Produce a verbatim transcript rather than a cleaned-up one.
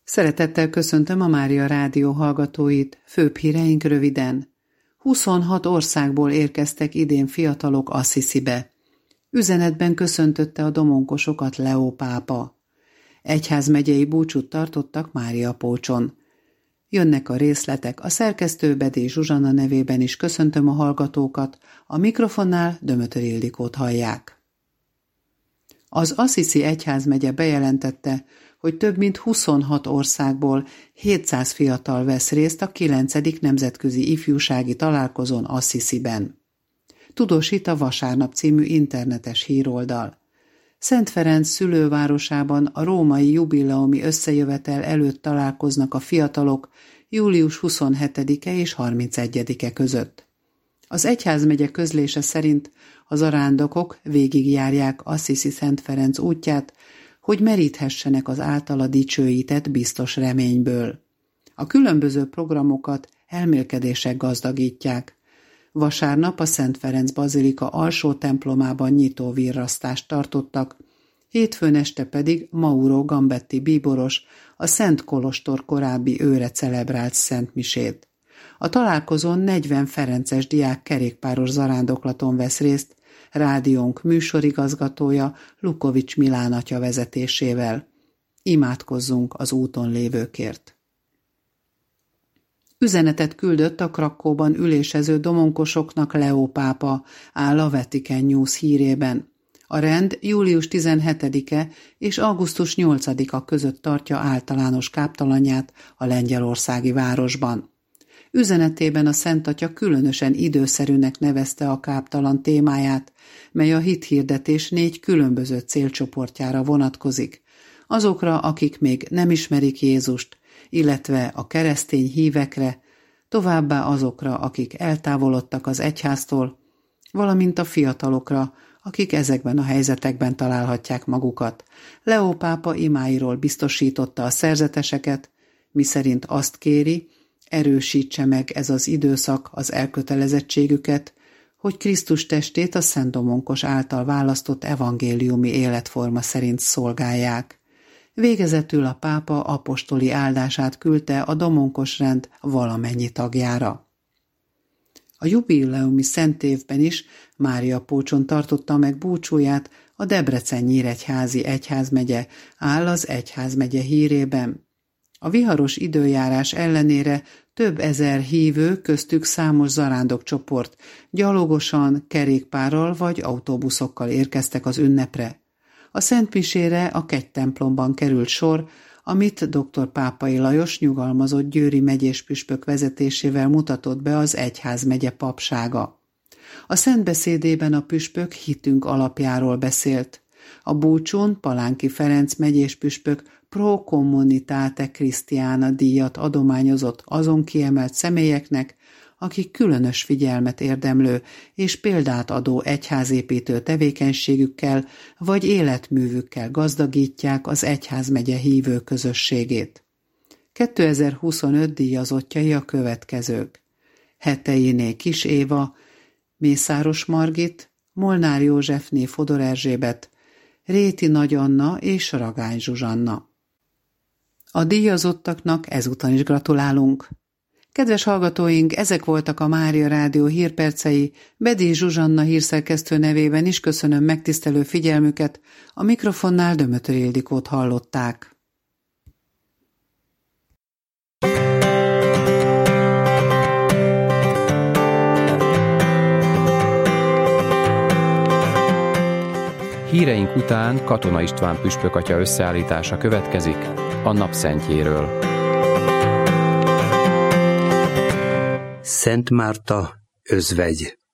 Szeretettel köszöntöm a Mária Rádió hallgatóit, főbb híreink röviden. huszonhat országból érkeztek idén fiatalok Assisibe. Üzenetben köszöntötte a domonkosokat Leó pápa. Egyházmegyei búcsút tartottak Máriapócson. Jönnek a részletek, a szerkesztő Bedély Zsuzsanna nevében is köszöntöm a hallgatókat, a mikrofonnál Dömötör Ildikót hallják. Az Assisi egyházmegye bejelentette, hogy több mint huszonhat országból hétszáz fiatal vesz részt a kilencedik nemzetközi ifjúsági találkozón Assisiben. Tudósít a Vasárnap című internetes híroldal. Szent Ferenc szülővárosában a római jubileumi összejövetel előtt találkoznak a fiatalok július huszonhetedike és harmincegyedike között. Az egyházmegye közlése szerint a zarándokok végigjárják Assisi Szent Ferenc útját, hogy meríthessenek az általa dicsőített biztos reményből. A különböző programokat elmélkedések gazdagítják. Vasárnap a Szent Ferenc bazilika alsó templomában nyitó virrasztást tartottak, hétfőn este pedig Mauro Gambetti bíboros a Szent Kolostor korábbi őre celebrált szentmisét. A találkozón negyven ferences diák kerékpáros zarándoklaton vesz részt, rádiónk műsorigazgatója Lukovics Milán atya vezetésével. Imádkozzunk az úton lévőkért. Üzenetet küldött a Krakóban ülésező domonkosoknak Leó pápa, áll a Vatican News hírében. A rend július tizenhetedike és augusztus nyolcadika között tartja általános káptalanját a lengyelországi városban. Üzenetében a Szent Atya különösen időszerűnek nevezte a káptalan témáját, mely a hithirdetés négy különböző célcsoportjára vonatkozik. Azokra, akik még nem ismerik Jézust, illetve a keresztény hívekre, továbbá azokra, akik eltávolodtak az egyháztól, valamint a fiatalokra, akik ezekben a helyzetekben találhatják magukat. Leó pápa imáiról biztosította a szerzeteseket, miszerint azt kéri, erősítse meg ez az időszak az elkötelezettségüket, hogy Krisztus testét a Szent Domonkos által választott evangéliumi életforma szerint szolgálják. Végezetül a pápa apostoli áldását küldte a domonkos rend valamennyi tagjára. A jubileumi szentévben is Máriapócson tartotta meg búcsúját a Debrecen-Nyíregyházi egyházmegye, áll az egyházmegye hírében. A viharos időjárás ellenére több ezer hívő, köztük számos zarándokcsoport gyalogosan, kerékpárral vagy autóbuszokkal érkeztek az ünnepre. A szentmisére a kegytemplomban került sor, amit dr. Pápai Lajos nyugalmazott győri megyés püspök vezetésével mutatott be az egyházmegye papsága. A szentbeszédében a püspök hitünk alapjáról beszélt. A búcsún Palánki Ferenc megyés püspök Pro Communitate Christiana díjat adományozott azon kiemelt személyeknek, akik különös figyelmet érdemlő és példát adó egyházépítő tevékenységükkel vagy életművükkel gazdagítják az egyházmegye hívő közösségét. kétezer-huszonöt díjazottjai a következők: Heteiné Kis Éva, Mészáros Margit, Molnár Józsefné Fodor Erzsébet, Réti Nagy Anna és Ragány Zsuzsanna. A díjazottaknak ezúton is gratulálunk. Kedves hallgatóink, ezek voltak a Mária Rádió hírpercei, Bedély Zsuzsanna hírszerkesztő nevében is köszönöm megtisztelő figyelmüket, a mikrofonnál Dömötör Ildikót hallották. Híreink után Katona István püspök atya összeállítása következik a napszentjéről. Szent Márta, özvegy.